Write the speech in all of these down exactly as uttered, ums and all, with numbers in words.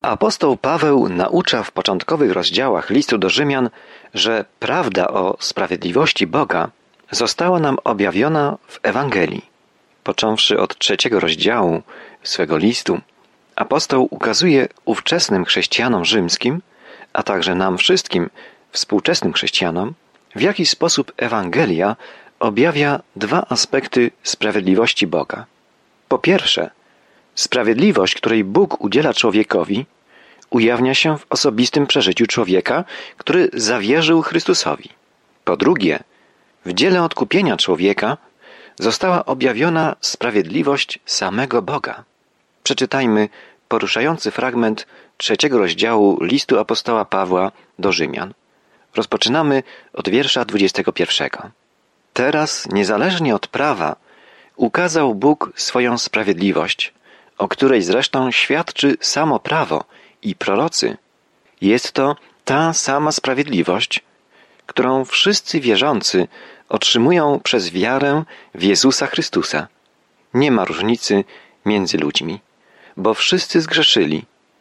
Apostoł Paweł naucza w początkowych rozdziałach listu do Rzymian, że prawda o sprawiedliwości Boga została nam objawiona w Ewangelii. Począwszy od trzeciego rozdziału swego listu, apostoł ukazuje ówczesnym chrześcijanom rzymskim, a także nam wszystkim, współczesnym chrześcijanom, w jaki sposób Ewangelia objawia dwa aspekty sprawiedliwości Boga. Po pierwsze, sprawiedliwość, której Bóg udziela człowiekowi, ujawnia się w osobistym przeżyciu człowieka, który zawierzył Chrystusowi. Po drugie, w dziele odkupienia człowieka została objawiona sprawiedliwość samego Boga. Przeczytajmy poruszający fragment trzeciego rozdziału listu apostoła Pawła do Rzymian. Rozpoczynamy od wiersza dwudziestego pierwszego. Teraz, niezależnie od prawa, ukazał Bóg swoją sprawiedliwość, o której zresztą świadczy samo prawo i prorocy. Jest to ta sama sprawiedliwość, którą wszyscy wierzący otrzymują przez wiarę w Jezusa Chrystusa. Nie ma różnicy między ludźmi, bo wszyscy zgrzeszyli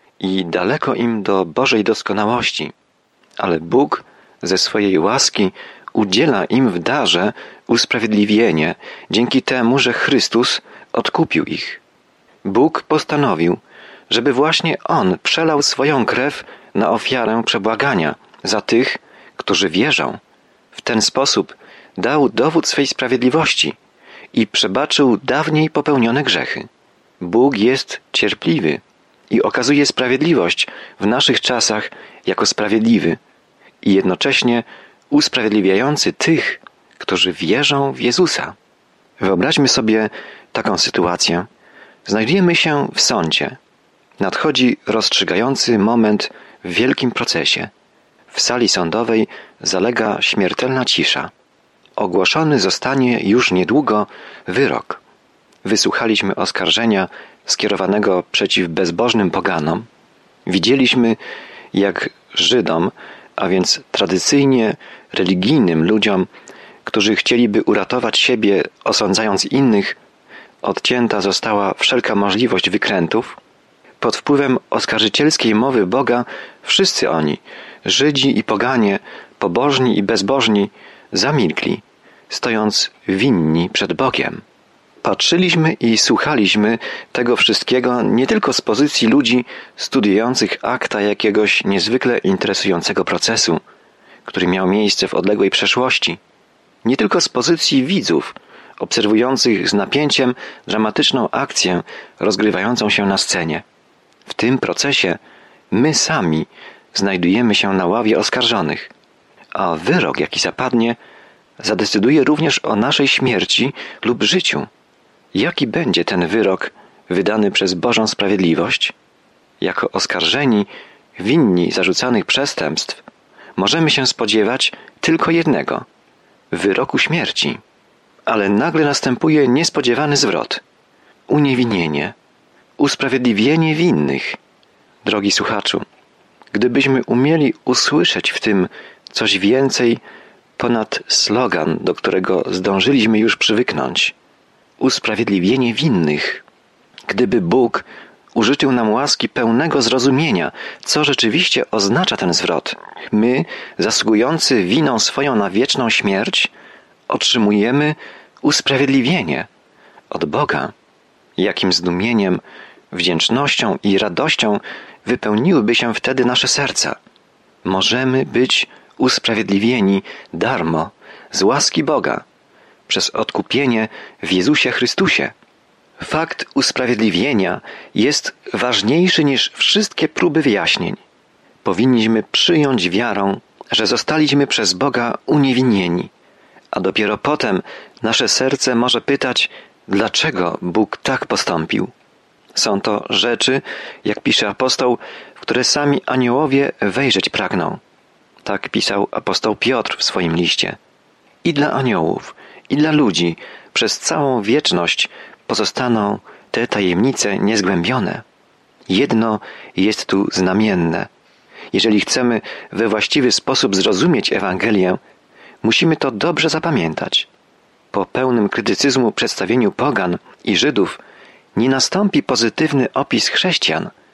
i daleko im do Bożej doskonałości, ale Bóg ze swojej łaski udziela im w darze usprawiedliwienie dzięki temu, że Chrystus odkupił ich. Bóg postanowił, żeby właśnie On przelał swoją krew na ofiarę przebłagania za tych, którzy wierzą. W ten sposób dał dowód swej sprawiedliwości i przebaczył dawniej popełnione grzechy. Bóg jest cierpliwy i okazuje sprawiedliwość w naszych czasach jako sprawiedliwy i jednocześnie usprawiedliwiający tych, którzy wierzą w Jezusa. Wyobraźmy sobie taką sytuację. Znajdujemy się w sądzie. Nadchodzi rozstrzygający moment w wielkim procesie. W sali sądowej zalega śmiertelna cisza. Ogłoszony zostanie już niedługo wyrok. Wysłuchaliśmy oskarżenia skierowanego przeciw bezbożnym poganom. Widzieliśmy, jak Żydom, a więc tradycyjnie religijnym ludziom, którzy chcieliby uratować siebie, osądzając innych, odcięta została wszelka możliwość wykrętów. Pod wpływem oskarżycielskiej mowy Boga wszyscy oni, Żydzi i poganie, pobożni i bezbożni, zamilkli, stojąc winni przed Bogiem. Patrzyliśmy i słuchaliśmy tego wszystkiego nie tylko z pozycji ludzi studiujących akta jakiegoś niezwykle interesującego procesu, który miał miejsce w odległej przeszłości, nie tylko z pozycji widzów, obserwujących z napięciem dramatyczną akcję rozgrywającą się na scenie. W tym procesie my sami znajdujemy się na ławie oskarżonych, a wyrok, jaki zapadnie, zadecyduje również o naszej śmierci lub życiu. Jaki będzie ten wyrok wydany przez Bożą sprawiedliwość? Jako oskarżeni, winni zarzucanych przestępstw, możemy się spodziewać tylko jednego – wyroku śmierci. Ale nagle następuje niespodziewany zwrot. Uniewinnienie, usprawiedliwienie winnych. Drogi słuchaczu, gdybyśmy umieli usłyszeć w tym coś więcej ponad slogan, do którego zdążyliśmy już przywyknąć. Usprawiedliwienie winnych. Gdyby Bóg użyczył nam łaski pełnego zrozumienia, co rzeczywiście oznacza ten zwrot. My, zasługujący winą swoją na wieczną śmierć, otrzymujemy usprawiedliwienie od Boga. Jakim zdumieniem, wdzięcznością i radością wypełniłyby się wtedy nasze serca. Możemy być usprawiedliwieni darmo, z łaski Boga, przez odkupienie w Jezusie Chrystusie. Fakt usprawiedliwienia jest ważniejszy niż wszystkie próby wyjaśnień. Powinniśmy przyjąć wiarą, że zostaliśmy przez Boga uniewinnieni, a dopiero potem nasze serce może pytać, dlaczego Bóg tak postąpił. Są to rzeczy, jak pisze apostoł, w które sami aniołowie wejrzeć pragną. Tak pisał apostoł Piotr w swoim liście. I dla aniołów, i dla ludzi przez całą wieczność pozostaną te tajemnice niezgłębione. Jedno jest tu znamienne. Jeżeli chcemy we właściwy sposób zrozumieć Ewangelię, musimy to dobrze zapamiętać. Po pełnym krytycyzmu przedstawieniu pogan i Żydów nie nastąpi pozytywny opis chrześcijan.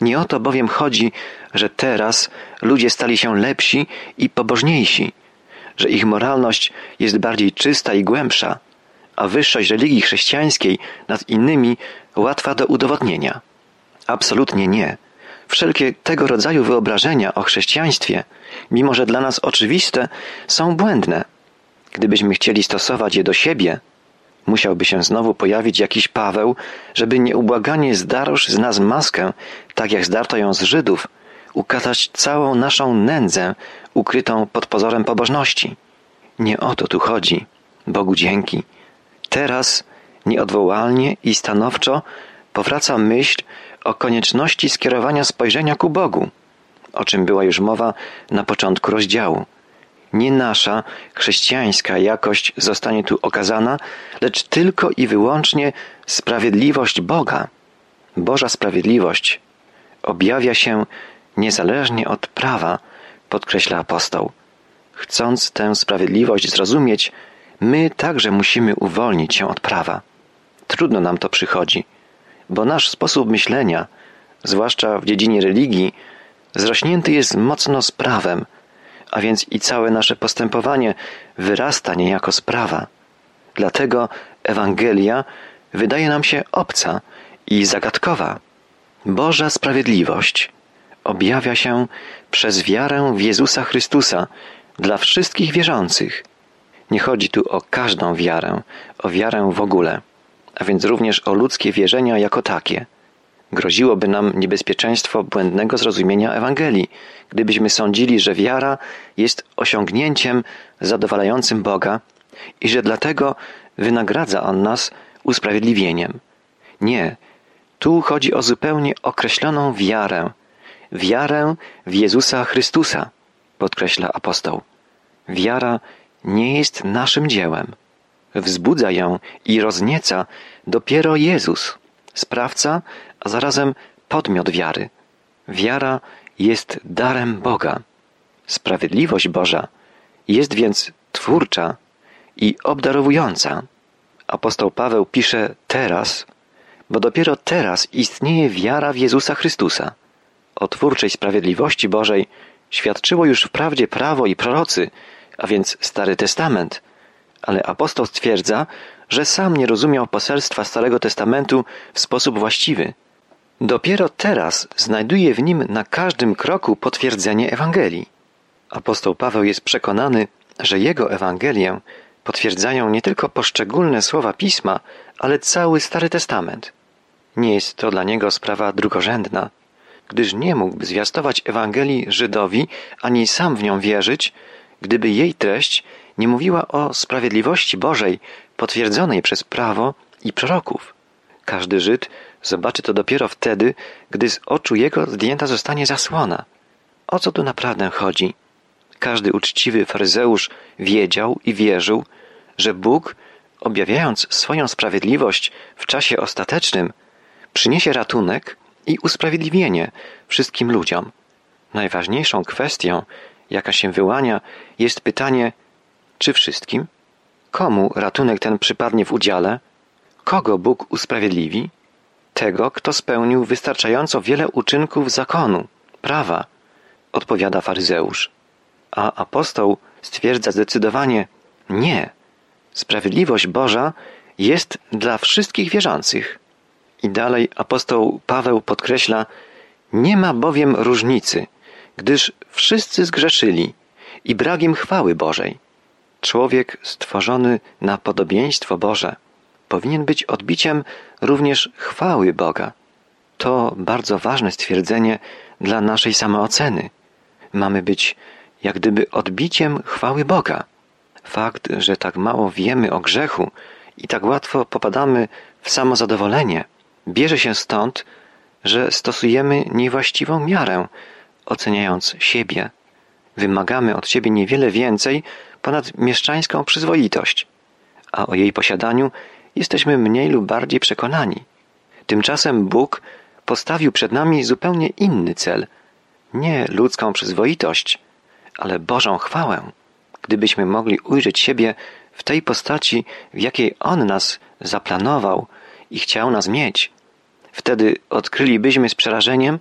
Nie o to bowiem chodzi, że teraz ludzie stali się lepsi i pobożniejsi, że ich moralność jest bardziej czysta i głębsza, a wyższość religii chrześcijańskiej nad innymi łatwa do udowodnienia. Absolutnie nie. Wszelkie tego rodzaju wyobrażenia o chrześcijaństwie, mimo że dla nas oczywiste, są błędne. Gdybyśmy chcieli stosować je do siebie, musiałby się znowu pojawić jakiś Paweł, żeby nieubłaganie zdarł z nas maskę, tak jak zdarto ją z Żydów, ukazać całą naszą nędzę ukrytą pod pozorem pobożności. Nie o to tu chodzi. Bogu dzięki. Teraz nieodwołalnie i stanowczo powraca myśl o konieczności skierowania spojrzenia ku Bogu, o czym była już mowa na początku rozdziału. Nie nasza chrześcijańska jakość zostanie tu okazana, lecz tylko i wyłącznie sprawiedliwość Boga. Boża sprawiedliwość objawia się niezależnie od prawa, podkreśla apostoł. Chcąc tę sprawiedliwość zrozumieć, my także musimy uwolnić się od prawa. Trudno nam to przychodzi, bo nasz sposób myślenia, zwłaszcza w dziedzinie religii, zrośnięty jest mocno z prawem, a więc i całe nasze postępowanie wyrasta niejako z prawa. Dlatego Ewangelia wydaje nam się obca i zagadkowa. Boża sprawiedliwość objawia się przez wiarę w Jezusa Chrystusa dla wszystkich wierzących. Nie chodzi tu o każdą wiarę, o wiarę w ogóle, a więc również o ludzkie wierzenia jako takie. Groziłoby nam niebezpieczeństwo błędnego zrozumienia Ewangelii, gdybyśmy sądzili, że wiara jest osiągnięciem zadowalającym Boga i że dlatego wynagradza On nas usprawiedliwieniem. Nie, tu chodzi o zupełnie określoną wiarę, wiarę w Jezusa Chrystusa, podkreśla apostoł. Wiara nie jest naszym dziełem. Wzbudza ją i roznieca dopiero Jezus, sprawca, a zarazem podmiot wiary. Wiara jest darem Boga. Sprawiedliwość Boża jest więc twórcza i obdarowująca. Apostoł Paweł pisze teraz, bo dopiero teraz istnieje wiara w Jezusa Chrystusa. O twórczej sprawiedliwości Bożej świadczyło już wprawdzie prawo i prorocy, a więc Stary Testament, ale apostoł stwierdza, że sam nie rozumiał poselstwa Starego Testamentu w sposób właściwy. Dopiero teraz znajduje w nim na każdym kroku potwierdzenie Ewangelii. Apostoł Paweł jest przekonany, że jego Ewangelię potwierdzają nie tylko poszczególne słowa Pisma, ale cały Stary Testament. Nie jest to dla niego sprawa drugorzędna, gdyż nie mógłby zwiastować Ewangelii Żydowi, ani sam w nią wierzyć, gdyby jej treść nie mówiła o sprawiedliwości Bożej potwierdzonej przez prawo i proroków. Każdy Żyd zobaczy to dopiero wtedy, gdy z oczu jego zdjęta zostanie zasłona. O co tu naprawdę chodzi? Każdy uczciwy faryzeusz wiedział i wierzył, że Bóg, objawiając swoją sprawiedliwość w czasie ostatecznym, przyniesie ratunek i usprawiedliwienie wszystkim ludziom. Najważniejszą kwestią, jaka się wyłania, jest pytanie, czy wszystkim? Komu ratunek ten przypadnie w udziale? Kogo Bóg usprawiedliwi? Tego, kto spełnił wystarczająco wiele uczynków zakonu, prawa, odpowiada faryzeusz. A apostoł stwierdza zdecydowanie nie. Sprawiedliwość Boża jest dla wszystkich wierzących. I dalej apostoł Paweł podkreśla, nie ma bowiem różnicy, gdyż wszyscy zgrzeszyli i brak im chwały Bożej. Człowiek stworzony na podobieństwo Boże powinien być odbiciem również chwały Boga. To bardzo ważne stwierdzenie dla naszej samooceny. Mamy być jak gdyby odbiciem chwały Boga. Fakt, że tak mało wiemy o grzechu i tak łatwo popadamy w samozadowolenie, bierze się stąd, że stosujemy niewłaściwą miarę, oceniając siebie. Wymagamy od siebie niewiele więcej ponad mieszczańską przyzwoitość, a o jej posiadaniu jesteśmy mniej lub bardziej przekonani. Tymczasem Bóg postawił przed nami zupełnie inny cel. Nie ludzką przyzwoitość, ale Bożą chwałę. Gdybyśmy mogli ujrzeć siebie w tej postaci, w jakiej On nas zaplanował i chciał nas mieć, wtedy odkrylibyśmy z przerażeniem,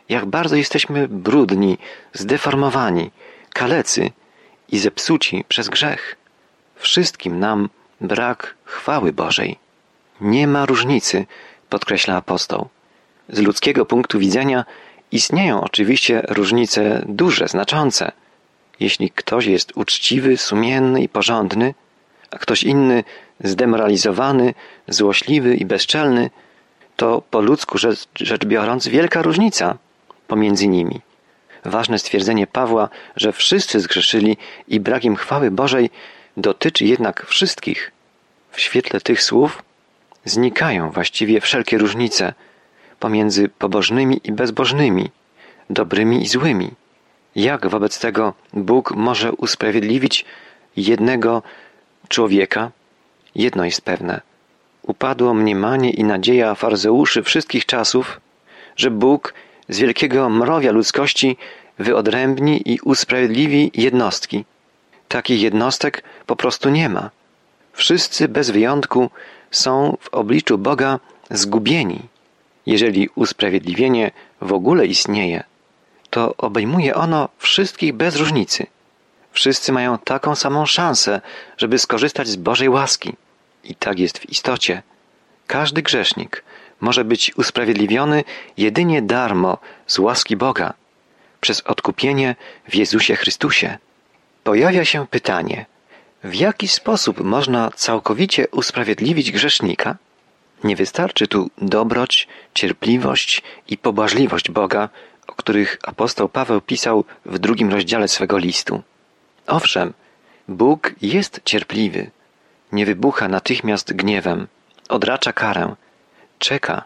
jak bardzo jesteśmy brudni, zdeformowani, kalecy i zepsuci przez grzech. Wszystkim nam brak chwały Bożej. Nie ma różnicy, podkreśla apostoł. Z ludzkiego punktu widzenia istnieją oczywiście różnice duże, znaczące. Jeśli ktoś jest uczciwy, sumienny i porządny, a ktoś inny zdemoralizowany, złośliwy i bezczelny, to po ludzku rzecz, rzecz biorąc wielka różnica pomiędzy nimi. Ważne stwierdzenie Pawła, że wszyscy zgrzeszyli i brak im chwały Bożej, dotyczy jednak wszystkich. W świetle tych słów znikają właściwie wszelkie różnice pomiędzy pobożnymi i bezbożnymi, dobrymi i złymi. Jak wobec tego Bóg może usprawiedliwić jednego człowieka? Jedno jest pewne. Upadło mniemanie i nadzieja faryzeuszy wszystkich czasów, że Bóg z wielkiego mrowia ludzkości wyodrębni i usprawiedliwi jednostki. Takich jednostek po prostu nie ma. Wszyscy bez wyjątku są w obliczu Boga zgubieni. Jeżeli usprawiedliwienie w ogóle istnieje, to obejmuje ono wszystkich bez różnicy. Wszyscy mają taką samą szansę, żeby skorzystać z Bożej łaski. I tak jest w istocie. Każdy grzesznik może być usprawiedliwiony jedynie darmo z łaski Boga, przez odkupienie w Jezusie Chrystusie. Pojawia się pytanie, w jaki sposób można całkowicie usprawiedliwić grzesznika? Nie wystarczy tu dobroć, cierpliwość i pobłażliwość Boga, o których apostoł Paweł pisał w drugim rozdziale swego listu. Owszem, Bóg jest cierpliwy, nie wybucha natychmiast gniewem, odracza karę, czeka.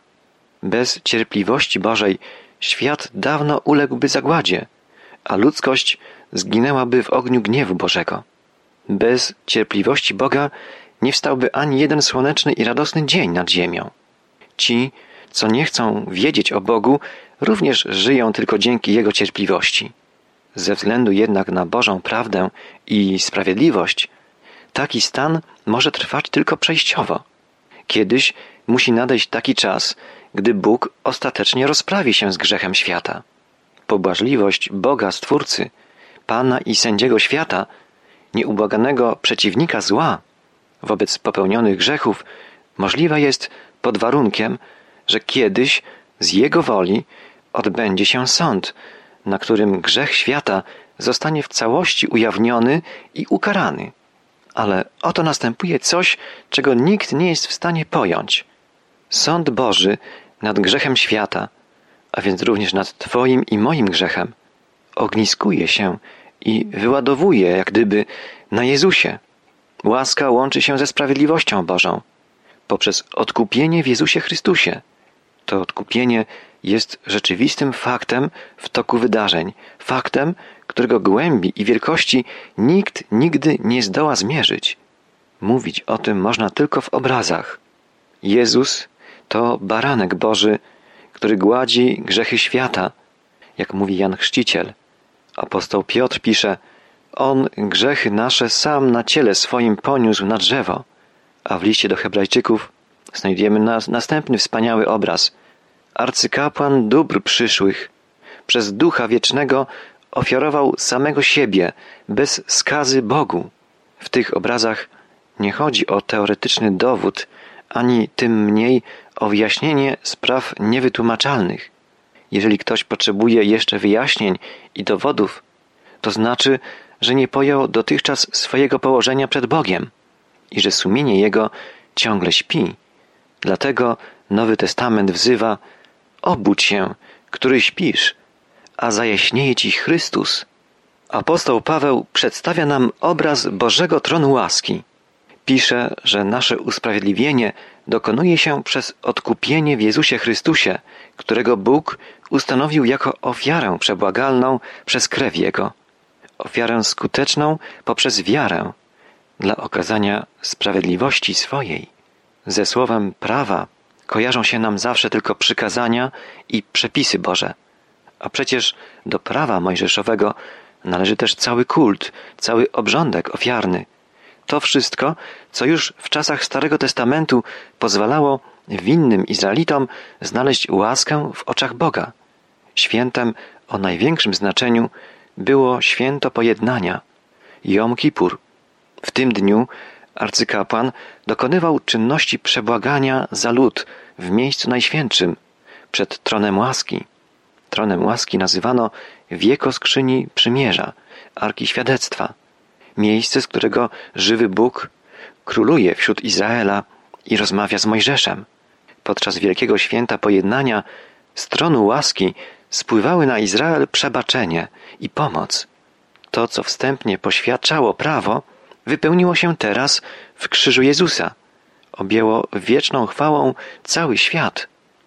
Bez cierpliwości Bożej świat dawno uległby zagładzie, a ludzkość zginęłaby w ogniu gniewu Bożego. Bez cierpliwości Boga nie wstałby ani jeden słoneczny i radosny dzień nad ziemią. Ci, co nie chcą wiedzieć o Bogu, również żyją tylko dzięki Jego cierpliwości. Ze względu jednak na Bożą prawdę i sprawiedliwość, taki stan może trwać tylko przejściowo. Kiedyś musi nadejść taki czas, gdy Bóg ostatecznie rozprawi się z grzechem świata. Pobłażliwość Boga Stwórcy, Pana i Sędziego świata, nieubłaganego przeciwnika zła wobec popełnionych grzechów, możliwa jest pod warunkiem, że kiedyś z Jego woli odbędzie się sąd, na którym grzech świata zostanie w całości ujawniony i ukarany. Ale oto następuje coś, czego nikt nie jest w stanie pojąć. Sąd Boży nad grzechem świata, a więc również nad Twoim i moim grzechem, ogniskuje się i wyładowuje jak gdyby na Jezusie. Łaska łączy się ze sprawiedliwością Bożą poprzez odkupienie w Jezusie Chrystusie. To odkupienie jest rzeczywistym faktem w toku wydarzeń, faktem, którego głębi i wielkości nikt nigdy nie zdoła zmierzyć. Mówić o tym można tylko w obrazach. Jezus to baranek Boży, który gładzi grzechy świata, jak mówi Jan Chrzciciel. Apostoł Piotr pisze, On grzechy nasze sam na ciele swoim poniósł na drzewo. A w liście do Hebrajczyków znajdziemy nas następny wspaniały obraz. Arcykapłan dóbr przyszłych przez Ducha Wiecznego ofiarował samego siebie bez skazy Bogu. W tych obrazach nie chodzi o teoretyczny dowód, ani tym mniej o wyjaśnienie spraw niewytłumaczalnych. Jeżeli ktoś potrzebuje jeszcze wyjaśnień i dowodów, to znaczy, że nie pojął dotychczas swojego położenia przed Bogiem i że sumienie jego ciągle śpi. Dlatego Nowy Testament wzywa: obudź się, który śpisz, a zajaśnieje ci Chrystus. Apostoł Paweł przedstawia nam obraz Bożego tronu łaski. Pisze, że nasze usprawiedliwienie dokonuje się przez odkupienie w Jezusie Chrystusie, którego Bóg ustanowił jako ofiarę przebłagalną przez krew Jego. Ofiarę skuteczną poprzez wiarę dla okazania sprawiedliwości swojej. Ze słowem prawa kojarzą się nam zawsze tylko przykazania i przepisy Boże. A przecież do prawa mojżeszowego należy też cały kult, cały obrządek ofiarny. To wszystko, co już w czasach Starego Testamentu pozwalało winnym Izraelitom znaleźć łaskę w oczach Boga. Świętem o największym znaczeniu było święto pojednania, Jom Kippur. W tym dniu arcykapłan dokonywał czynności przebłagania za lud w miejscu najświętszym, przed tronem łaski. Tronem łaski nazywano wieko skrzyni przymierza, Arki Świadectwa, miejsce, z którego żywy Bóg króluje wśród Izraela i rozmawia z Mojżeszem. Podczas wielkiego święta pojednania z tronu łaski spływały na Izrael przebaczenie i pomoc. To, co wstępnie poświadczało prawo, wypełniło się teraz w krzyżu Jezusa. Objęło wieczną chwałą cały świat.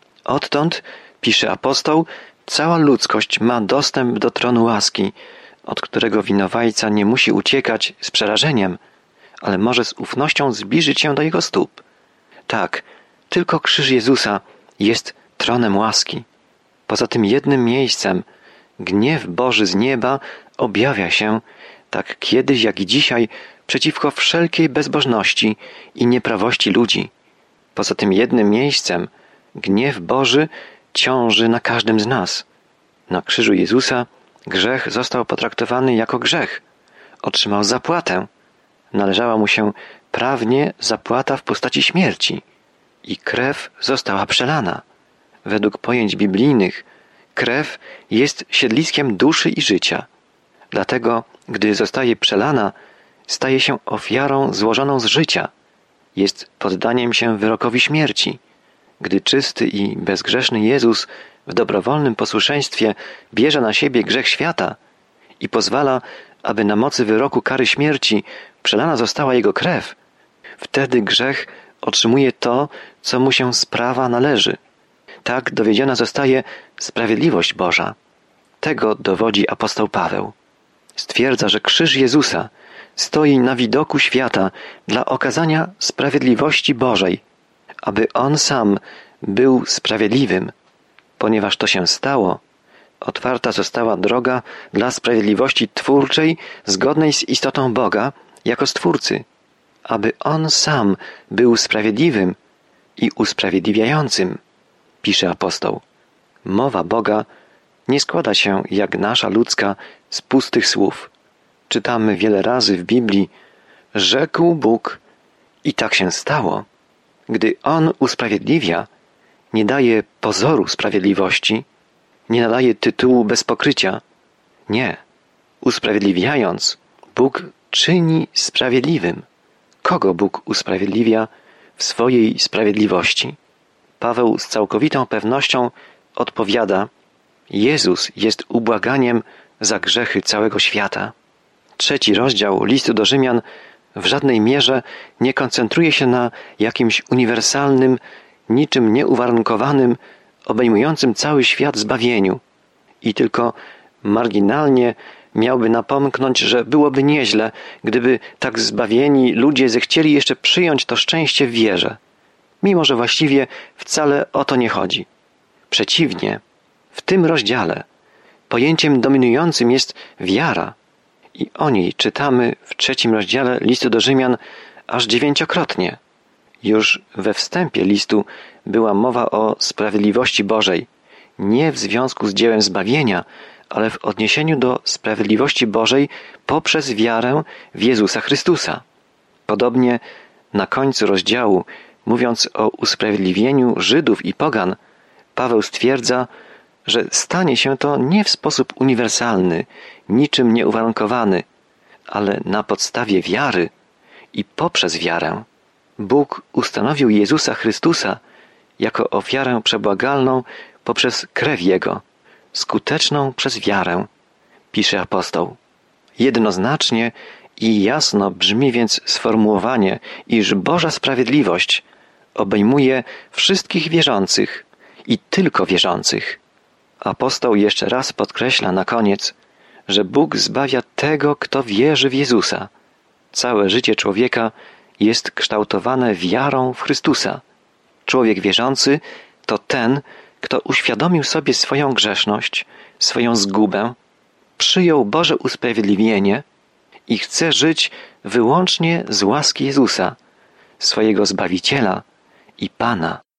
Odtąd, pisze apostoł, cała ludzkość ma dostęp do tronu łaski, od którego winowajca nie musi uciekać z przerażeniem, ale może z ufnością zbliżyć się do jego stóp. Tak, tylko krzyż Jezusa jest tronem łaski. Poza tym jednym miejscem gniew Boży z nieba objawia się, tak kiedyś jak i dzisiaj, przeciwko wszelkiej bezbożności i nieprawości ludzi. Poza tym jednym miejscem gniew Boży ciąży na każdym z nas. Na krzyżu Jezusa grzech został potraktowany jako grzech. Otrzymał zapłatę. Należała mu się prawnie zapłata w postaci śmierci. I krew została przelana. Według pojęć biblijnych krew jest siedliskiem duszy i życia. Dlatego, gdy zostaje przelana, staje się ofiarą złożoną z życia. Jest poddaniem się wyrokowi śmierci. Gdy czysty i bezgrzeszny Jezus w dobrowolnym posłuszeństwie bierze na siebie grzech świata i pozwala, aby na mocy wyroku kary śmierci przelana została Jego krew, wtedy grzech otrzymuje to, co mu się z prawa należy. Tak dowiedziona zostaje sprawiedliwość Boża. Tego dowodzi apostoł Paweł. Stwierdza, że krzyż Jezusa stoi na widoku świata dla okazania sprawiedliwości Bożej, aby On sam był sprawiedliwym. Ponieważ to się stało, otwarta została droga dla sprawiedliwości twórczej zgodnej z istotą Boga jako Stwórcy, aby On sam był sprawiedliwym i usprawiedliwiającym, pisze apostoł. Mowa Boga nie składa się jak nasza ludzka z pustych słów. Czytamy wiele razy w Biblii: rzekł Bóg i tak się stało. Gdy On usprawiedliwia, nie daje pozoru sprawiedliwości, nie nadaje tytułu bez pokrycia. Nie. Usprawiedliwiając, Bóg czyni sprawiedliwym. Kogo Bóg usprawiedliwia w swojej sprawiedliwości? Paweł z całkowitą pewnością odpowiada: Jezus jest ubłaganiem za grzechy całego świata. Trzeci rozdział listu do Rzymian w żadnej mierze nie koncentruje się na jakimś uniwersalnym, niczym nieuwarunkowanym, obejmującym cały świat zbawieniu i tylko marginalnie miałby napomknąć, że byłoby nieźle, gdyby tak zbawieni ludzie zechcieli jeszcze przyjąć to szczęście w wierze, mimo że właściwie wcale o to nie chodzi. Przeciwnie, w tym rozdziale pojęciem dominującym jest wiara i o niej czytamy w trzecim rozdziale listu do Rzymian aż dziewięciokrotnie. Już we wstępie listu była mowa o sprawiedliwości Bożej, nie w związku z dziełem zbawienia, ale w odniesieniu do sprawiedliwości Bożej poprzez wiarę w Jezusa Chrystusa. Podobnie na końcu rozdziału, mówiąc o usprawiedliwieniu Żydów i pogan, Paweł stwierdza, że stanie się to nie w sposób uniwersalny, niczym nieuwarunkowany, ale na podstawie wiary i poprzez wiarę. Bóg ustanowił Jezusa Chrystusa jako ofiarę przebłagalną poprzez krew Jego, skuteczną przez wiarę, pisze apostoł. Jednoznacznie i jasno brzmi więc sformułowanie, iż Boża sprawiedliwość obejmuje wszystkich wierzących i tylko wierzących. Apostoł jeszcze raz podkreśla na koniec, że Bóg zbawia tego, kto wierzy w Jezusa. Całe życie człowieka jest kształtowane wiarą w Chrystusa. Człowiek wierzący to ten, kto uświadomił sobie swoją grzeszność, swoją zgubę, przyjął Boże usprawiedliwienie i chce żyć wyłącznie z łaski Jezusa, swojego Zbawiciela i Pana.